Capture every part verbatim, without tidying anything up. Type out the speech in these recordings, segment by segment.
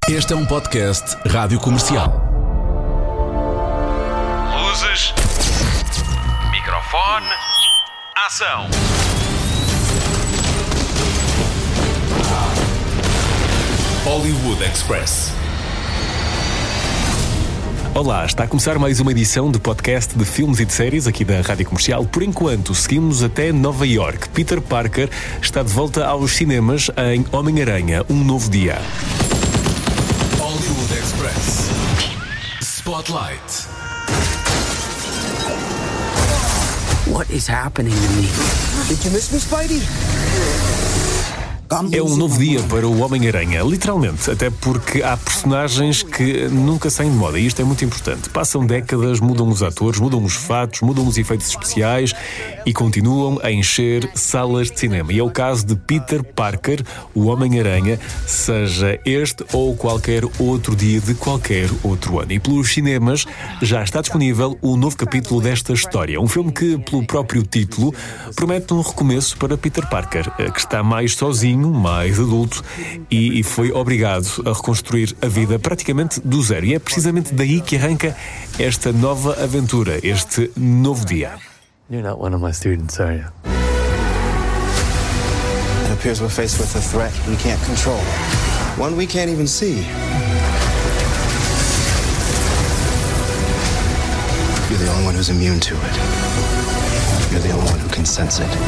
Este é um podcast Rádio Comercial. Luzes, microfone, ação. Hollywood Express. Olá, está a começar mais uma edição de podcast de filmes e de séries aqui da Rádio Comercial. Por enquanto, seguimos até Nova York. Peter Parker está de volta aos cinemas em Homem-Aranha, Um Novo Dia. Hollywood Express. Spotlight. What is happening to me? Did you miss me, Spidey? É um novo dia para o Homem-Aranha, literalmente, até porque há personagens que nunca saem de moda e isto é muito importante. Passam décadas, mudam os atores, mudam os fatos, mudam os efeitos especiais e continuam a encher salas de cinema. E é o caso de Peter Parker, o Homem-Aranha, seja este ou qualquer outro dia de qualquer outro ano. E pelos cinemas já está disponível o novo capítulo desta história. Um filme que, pelo próprio título, promete um recomeço para Peter Parker, que está mais sozinho, mais adulto e foi obrigado a reconstruir a vida praticamente do zero. E é precisamente daí que arranca esta nova aventura, este novo dia. You're not one of my students, are you? It appears we're faced with a threat we can't control. One we can't even see. You're the only one who's immune to it. You're the only one who can sense it.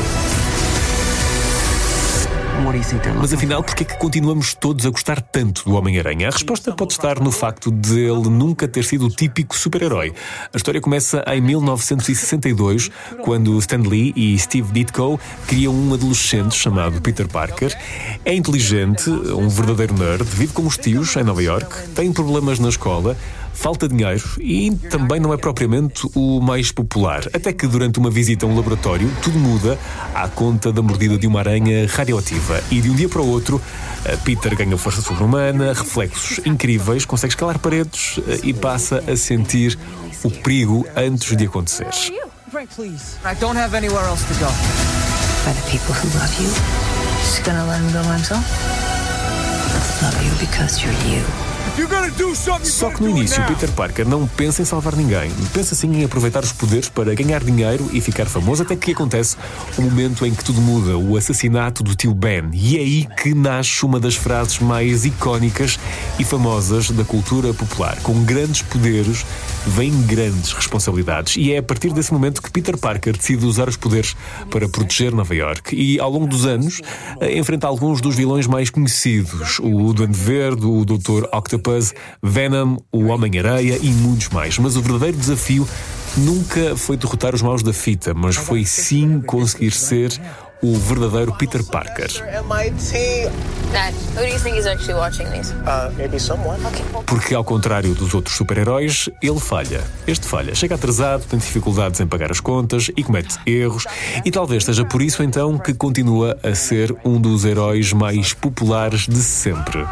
Mas afinal, porquê é que continuamos todos a gostar tanto do Homem-Aranha? A resposta pode estar no facto de ele nunca ter sido o típico super-herói. A história começa em mil novecentos e sessenta e dois, quando Stan Lee e Steve Ditko criam um adolescente chamado Peter Parker. É inteligente, um verdadeiro nerd, vive com os tios em Nova York, tem problemas na escola, falta dinheiro e também não é propriamente o mais popular. Até que durante uma visita a um laboratório, tudo muda à conta da mordida de uma aranha radioativa. E de um dia para o outro, Peter ganha força sobre-humana, reflexos incríveis, consegue escalar paredes e passa a sentir o perigo antes de acontecer. Frank, please. I don't have anywhere else to go. By the people who love you, just gonna let him go by himself? Love you because you're you. Só que no início, Peter Parker não pensa em salvar ninguém. Pensa sim em aproveitar os poderes para ganhar dinheiro e ficar famoso, até que acontece o momento em que tudo muda, o assassinato do tio Ben. E é aí que nasce uma das frases mais icónicas e famosas da cultura popular. Com grandes poderes vêm grandes responsabilidades. E é a partir desse momento que Peter Parker decide usar os poderes para proteger Nova York. E ao longo dos anos, enfrenta alguns dos vilões mais conhecidos. O Duende Verde, o doutor Octopus, Venom, o Homem-Aranha e muitos mais. Mas o verdadeiro desafio nunca foi derrotar os maus da fita, mas foi sim conseguir ser o verdadeiro Peter Parker. Dad, who do you think is actually watching these? Uh, maybe someone. Okay. Porque, ao contrário dos outros super-heróis, ele falha. Este falha. Chega atrasado, tem dificuldades em pagar as contas e comete erros. E talvez seja por isso, então, que continua a ser um dos heróis mais populares de sempre.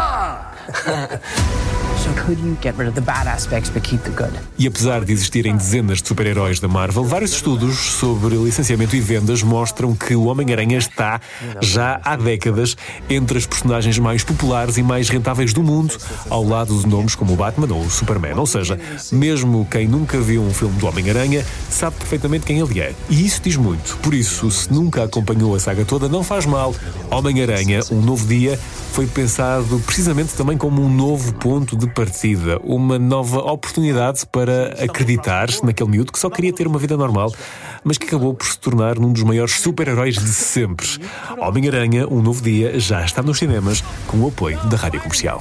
So could you get rid of the bad aspects but keep the good? E apesar de existirem dezenas de super-heróis da Marvel, vários estudos sobre licenciamento e vendas mostram que o Homem-Aranha está, já há décadas, entre as personagens mais populares e mais rentáveis do mundo, ao lado de nomes como o Batman ou o Superman. Ou seja, mesmo quem nunca viu um filme do Homem-Aranha sabe perfeitamente quem ele é. E isso diz muito. Por isso, se nunca acompanhou a saga toda, não faz mal. Homem-Aranha, Um Novo Dia, foi pensado precisamente também como um novo ponto de partida, uma nova oportunidade para acreditar naquele miúdo que só queria ter uma vida normal, mas que acabou por se tornar um dos maiores super-heróis de sempre. Homem-Aranha, Um Novo Dia, já está nos cinemas com o apoio da Rádio Comercial.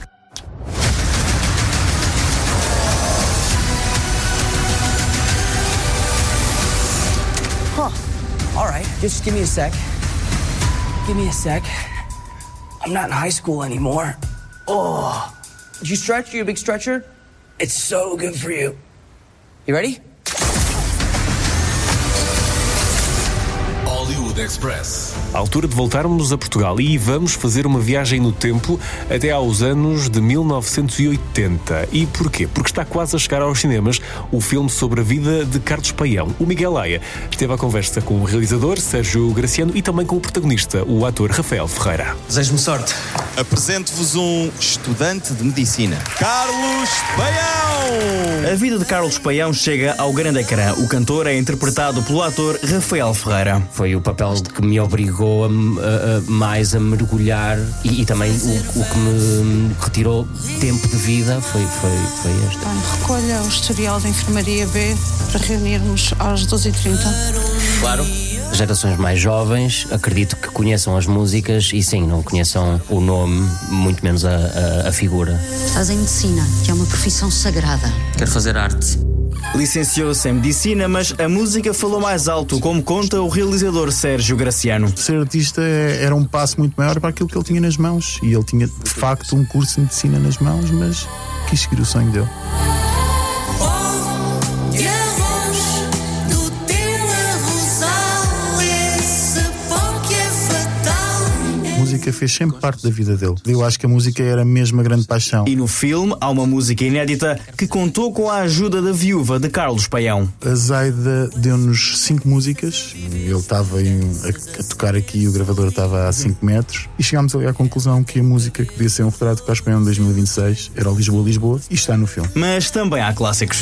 Huh. All right, just give me a sec. Give me a sec. I'm not in high school anymore. Oh. Did you stretch? You a big stretcher? It's so good for you. You ready? Hollywood Hollywood Express. À altura de voltarmos a Portugal e vamos fazer uma viagem no tempo até aos anos de mil novecentos e oitenta. E porquê? Porque está quase a chegar aos cinemas o filme sobre a vida de Carlos Paião. O Miguel Aia esteve à conversa com o realizador Sérgio Graciano e também com o protagonista, o ator Rafael Ferreira. Desejo-me sorte. Apresento-vos um estudante de medicina, Carlos Paião. A vida de Carlos Paião chega ao grande ecrã. O cantor é interpretado pelo ator Rafael Ferreira. Foi o papel que me obrigou a, a, a mais a mergulhar e, e também o, o que me retirou tempo de vida foi, foi, foi este. Recolha o historial da Enfermaria B para reunirmos às doze e trinta. Claro. Gerações mais jovens, acredito que conheçam as músicas e sim, não conheçam o nome, muito menos a, a, a figura. Fazem medicina, que é uma profissão sagrada. Quero fazer arte. Licenciou-se em medicina, mas a música falou mais alto, como conta o realizador Sérgio Graciano. Ser artista era um passo muito maior para aquilo que ele tinha nas mãos. E ele tinha, de facto, um curso de medicina nas mãos, mas quis seguir o sonho dele. A música fez sempre parte da vida dele. Eu acho que a música era mesmo a grande paixão. E no filme há uma música inédita que contou com a ajuda da viúva de Carlos Paião. A Zaida deu-nos cinco músicas. Ele estava a, a tocar aqui e o gravador estava a cinco metros. E chegámos ali à conclusão que a música que devia ser um retrato de Carlos Paião de dois mil e vinte e seis era o Lisboa, Lisboa, e está no filme. Mas também há clássicos.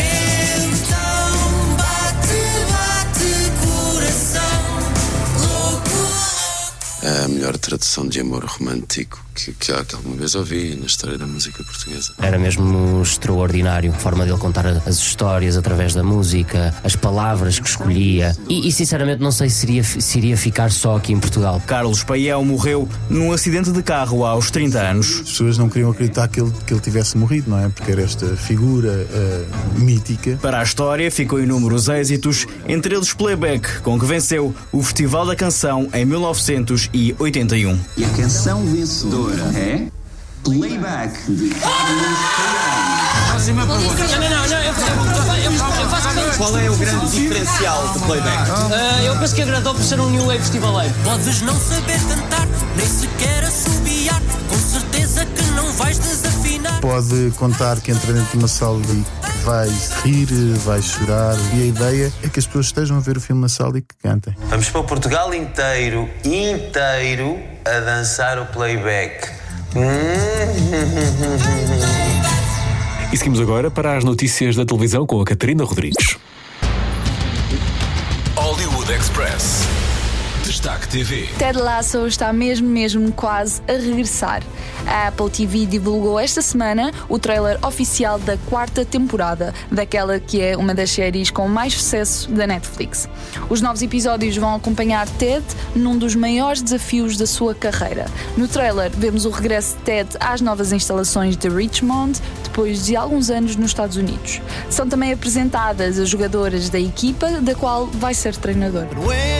A melhor tradução de amor romântico que, que, há, que alguma vez ouvi na história da música portuguesa. Era mesmo extraordinário a forma dele contar as histórias através da música, as palavras que escolhia. E, e sinceramente não sei se iria, se iria ficar só aqui em Portugal. Carlos Paião morreu num acidente de carro aos trinta anos. As pessoas não queriam acreditar que ele, que ele tivesse morrido, não é? Porque era esta figura uh, mítica. Para a história ficou inúmeros êxitos, entre eles Playback, com que venceu o Festival da Canção em mil novecentos e oitenta e um. E a canção vencedora é Playback de Carlos Paião. Qual é o grande diferencial de Playback? Uh, eu penso que agradou por ser um new wave festivaleiro. Podes não saber cantar, nem sequer assobiar, com certeza que não vais desafinar. Pode contar que entra dentro de uma sala e que vai rir, vai chorar, e a ideia é que as pessoas estejam a ver o filme na sala e que cantem. Vamos para Portugal inteiro, inteiro, a dançar o Playback. E seguimos agora para as notícias da televisão com a Catarina Rodrigues. Hollywood Express. Destaque T V. Ted Lasso está mesmo, mesmo quase a regressar. A Apple T V divulgou esta semana o trailer oficial da quarta temporada, daquela que é uma das séries com mais sucesso da Netflix. Os novos episódios vão acompanhar Ted num dos maiores desafios da sua carreira. No trailer vemos o regresso de Ted às novas instalações de Richmond, depois de alguns anos nos Estados Unidos. São também apresentadas as jogadoras da equipa, da qual vai ser treinador.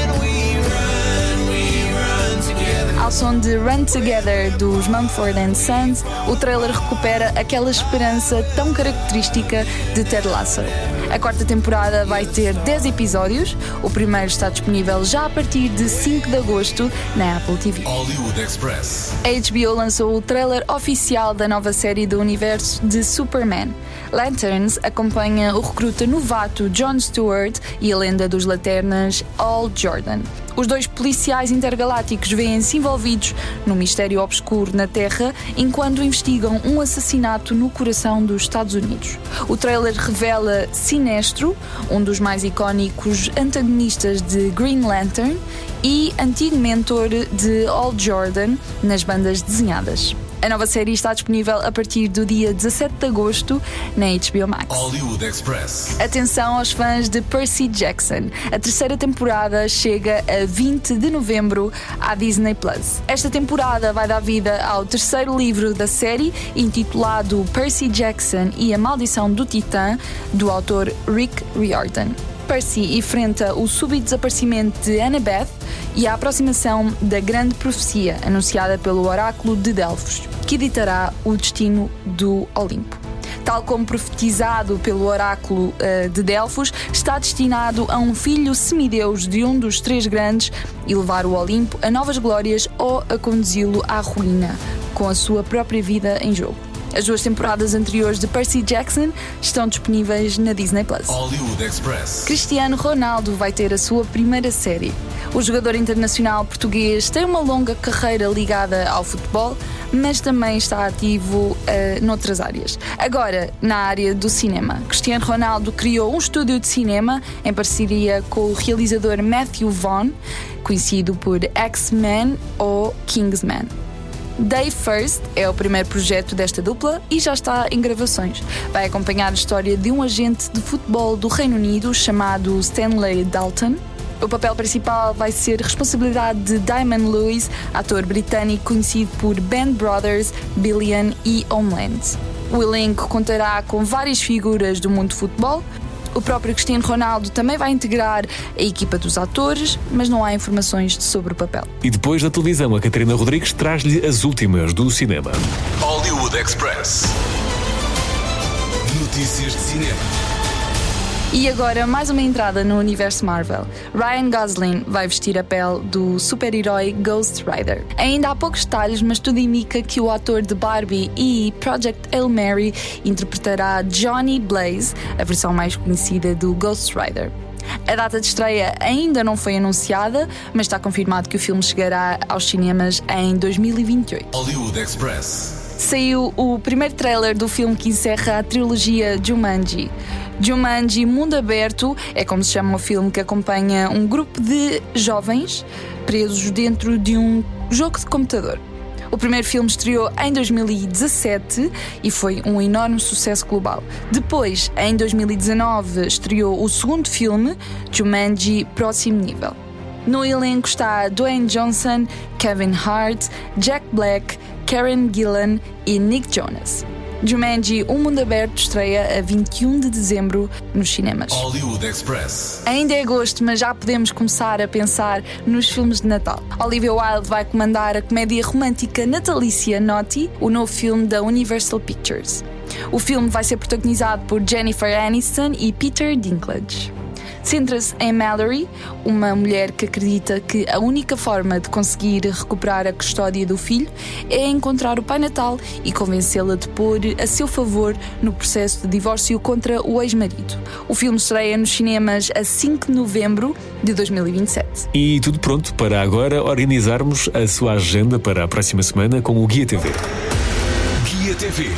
Ao som de Run Together dos Mumford and Sons, o trailer recupera aquela esperança tão característica de Ted Lasso. A quarta temporada vai ter dez episódios. O primeiro está disponível já a partir de cinco de agosto na Apple T V. Hollywood Express. A H B O lançou o trailer oficial da nova série do universo de Superman. Lanterns acompanha o recruta novato Jon Stewart e a lenda dos Lanternas Hal Jordan. Os dois policiais intergalácticos vêem-se envolvidos num mistério obscuro na Terra enquanto investigam um assassinato no coração dos Estados Unidos. O trailer revela Sinestro, um dos mais icónicos antagonistas de Green Lantern e antigo mentor de Hal Jordan nas bandas desenhadas. A nova série está disponível a partir do dia dezassete de agosto na H B O Max. Hollywood Express. Atenção aos fãs de Percy Jackson. A terceira temporada chega a vinte de novembro à Disney Plus. Esta temporada vai dar vida ao terceiro livro da série, intitulado Percy Jackson e a Maldição do Titã, do autor Rick Riordan. Percy enfrenta o súbito desaparecimento de Annabeth e a aproximação da grande profecia anunciada pelo oráculo de Delfos, que ditará o destino do Olimpo. Tal como profetizado pelo oráculo uh, de Delfos, está destinado a um filho semideus de um dos três grandes e levar o Olimpo a novas glórias ou a conduzi-lo à ruína, com a sua própria vida em jogo. As duas temporadas anteriores de Percy Jackson estão disponíveis na Disney Plus. Hollywood Express. Cristiano Ronaldo vai ter a sua primeira série. O jogador internacional português tem uma longa carreira ligada ao futebol, mas também está ativo uh, noutras áreas. Agora, na área do cinema, Cristiano Ronaldo criou um estúdio de cinema em parceria com o realizador Matthew Vaughn, conhecido por X-Men ou Kingsman. Day First é o primeiro projeto desta dupla e já está em gravações. Vai acompanhar a história de um agente de futebol do Reino Unido chamado Stanley Dalton. O papel principal vai ser responsabilidade de Damon Lewis, ator britânico conhecido por Band Brothers, Billion e Homeland. O elenco contará com várias figuras do mundo do futebol. O próprio Cristiano Ronaldo também vai integrar a equipa dos atores, mas não há informações sobre o papel. E depois da televisão, a Catarina Rodrigues traz-lhe as últimas do cinema. Hollywood Express. Notícias de cinema. E agora, mais uma entrada no universo Marvel. Ryan Gosling vai vestir a pele do super-herói Ghost Rider. Ainda há poucos detalhes, mas tudo indica que o ator de Barbie e Project Hail Mary interpretará Johnny Blaze, a versão mais conhecida do Ghost Rider. A data de estreia ainda não foi anunciada, mas está confirmado que o filme chegará aos cinemas em dois mil e vinte e oito. Hollywood Express. Saiu o primeiro trailer do filme que encerra a trilogia Jumanji. Jumanji Mundo Aberto é como se chama o filme que acompanha um grupo de jovens presos dentro de um jogo de computador. O primeiro filme estreou em dois mil e dezassete e foi um enorme sucesso global. Depois, em dois mil e dezanove, estreou o segundo filme, Jumanji Próximo Nível. No elenco está Dwayne Johnson, Kevin Hart, Jack Black, Karen Gillan e Nick Jonas. Jumanji Um Mundo Aberto estreia a vinte e um de dezembro nos cinemas. Hollywood Express. Ainda é agosto, mas já podemos começar a pensar nos filmes de Natal. Olivia Wilde vai comandar a comédia romântica natalícia Naughty, o novo filme da Universal Pictures. O filme vai ser protagonizado por Jennifer Aniston e Peter Dinklage. Centra-se em Mallory, uma mulher que acredita que a única forma de conseguir recuperar a custódia do filho é encontrar o Pai Natal e convencê-la de pôr a seu favor no processo de divórcio contra o ex-marido. O filme estreia nos cinemas a cinco de novembro de dois mil e vinte e sete. E tudo pronto para agora organizarmos a sua agenda para a próxima semana com o Guia T V. Guia T V.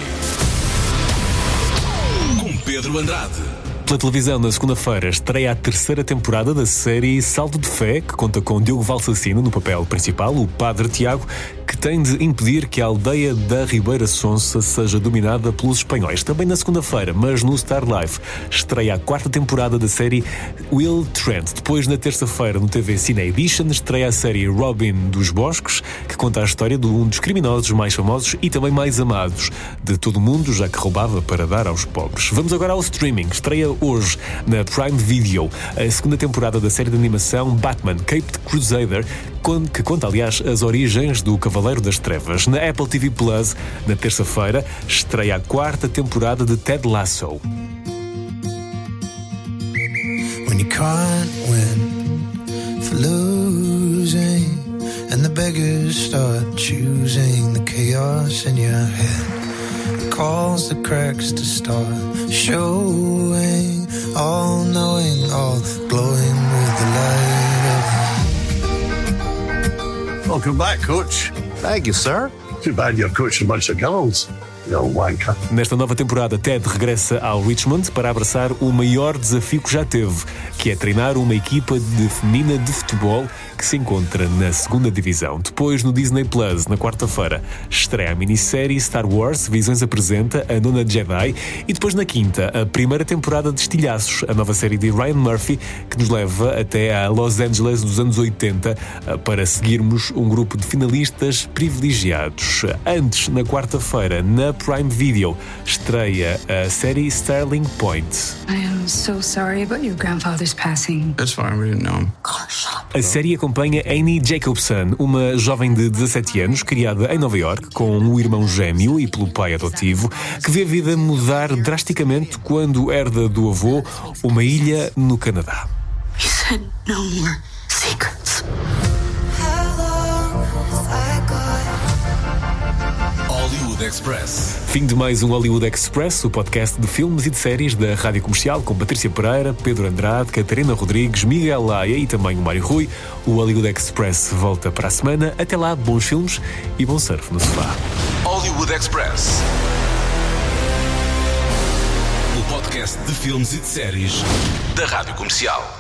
Com Pedro Andrade. Pela televisão, na segunda-feira, estreia a terceira temporada da série Salto de Fé, que conta com Diogo Valsacino no papel principal, o Padre Tiago, que tem de impedir que a aldeia da Ribeira Sonsa seja dominada pelos espanhóis. Também na segunda-feira, mas no Star Life, estreia a quarta temporada da série Will Trent. Depois, na terça-feira, no T V Cine Edition, estreia a série Robin dos Bosques, que conta a história de um dos criminosos mais famosos e também mais amados de todo o mundo, já que roubava para dar aos pobres. Vamos agora ao streaming. Estreia hoje na Prime Video a segunda temporada da série de animação Batman Caped Crusader, que conta, aliás, as origens do Cavaleiro das Trevas. Na Apple T V Plus, na terça-feira, estreia a quarta temporada de Ted Lasso. When you can't win for losing and the beggars start choosing the chaos in your head calls the cracks to start showing, all knowing, all glowing with the light of. Welcome back, Coach. Thank you, sir. Too bad you're coaching a bunch of girls. Nesta nova temporada, Ted regressa ao Richmond para abraçar o maior desafio que já teve, que é treinar uma equipa de feminina de futebol que se encontra na segunda divisão. Depois, no Disney Plus, na quarta-feira, estreia a minissérie Star Wars Visões apresenta a nona Jedi e depois na quinta, a primeira temporada de Estilhaços, a nova série de Ryan Murphy, que nos leva até a Los Angeles dos anos oitenta para seguirmos um grupo de finalistas privilegiados. Antes, na quarta-feira, na Prime Video. Estreia a série Sterling Point. I am so sorry about your grandfather's passing. That's fine, we didn't know him. A série acompanha Annie Jacobson, uma jovem de dezassete anos, criada em Nova York com um irmão gêmeo e pelo pai adotivo, que vê a vida mudar drasticamente quando herda do avô uma ilha no Canadá. He said no more secrets. Hollywood Express. Fim de mais um Hollywood Express, o podcast de filmes e de séries da Rádio Comercial, com Patrícia Pereira, Pedro Andrade, Catarina Rodrigues, Miguel Laia e também o Mário Rui. O Hollywood Express volta para a semana. Até lá, bons filmes e bom surf no sofá. Hollywood Express. O podcast de filmes e de séries da Rádio Comercial.